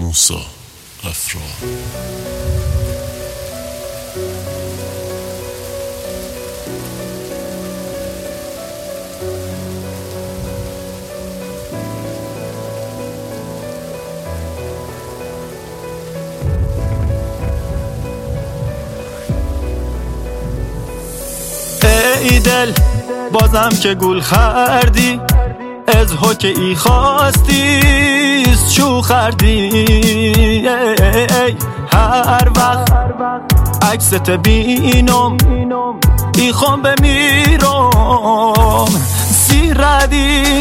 موسی افرا. ای دل بازم که گل خردی، از حکه ای خواستیست شو خردی. هر وقت عکست بینم ای خون بمیرم سیردی.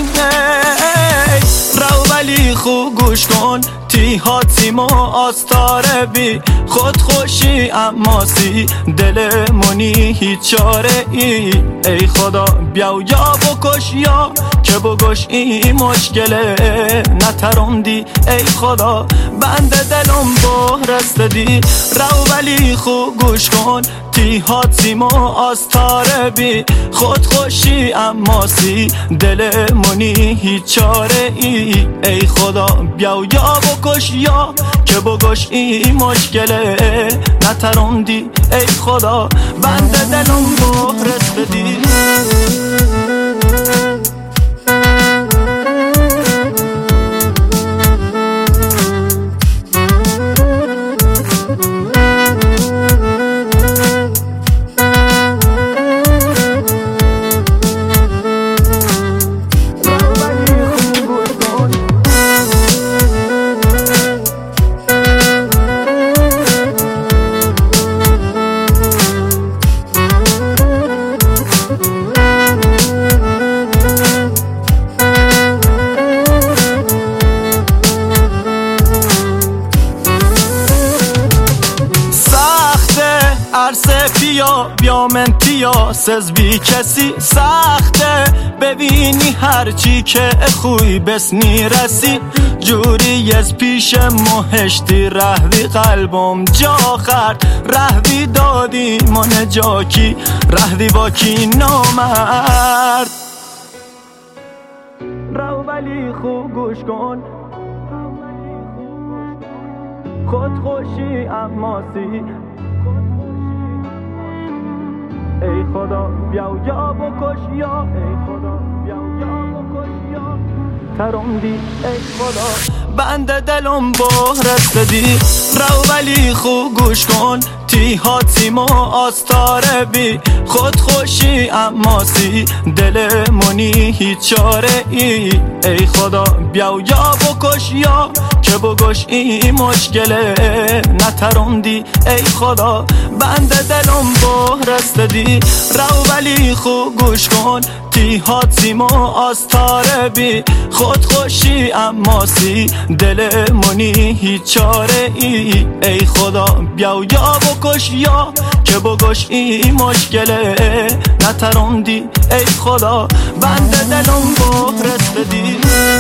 رو ولی خوب گوش کن تی حاتیم و آستاره بی خود خوشی اما سی دل منی هیچ چاره ای. ای خدا بیاو یا بکش یا که بگوش این مشکله نترم دی. ای خدا بنده دلم بهرست دی. رو ولی خوب گوش کن تی حاتیم و آستاره بی خود خوشی اما سی دل منی هیچ چاره ای. ای خدا بیاو یا بکش یا که بگوش این مشکله نترم دی. ای خدا بنده دلم بهرست دی. عرصه بیا منتیا سز بی کسی سخته ببینی هرچی که خوی بس میرسی جوری از پیش مهشتی رهوی قلبم جا خرد رهوی دادی من جاکی رهوی با کی نامرد. رو ولی خوب گوش کن خود خوشی اما سی. ای خدا بیاو یا بکش یا ای خدا بیاو یا بکش یا ترم دی. ای خدا بنده دلم بهرست دی. رو ولی خوب گوش کن تی حاتیم و آستاره بی خود خوشی اما سی دل منی هیچ چاره ای. ای خدا بیاو یا بکش یا که بگوش این مشکله نترم دی. ای خدا بنده دلم بهرست دی. رو ولی خوب گوش کن تی حاتیم و آستاره بی خود خوشی اما سی دل منی هیچ چاره ای. ای خدا بیاو یا بکش یا که بگوش این مشکله نترم دی. ای خدا بنده دلم بهرست دی.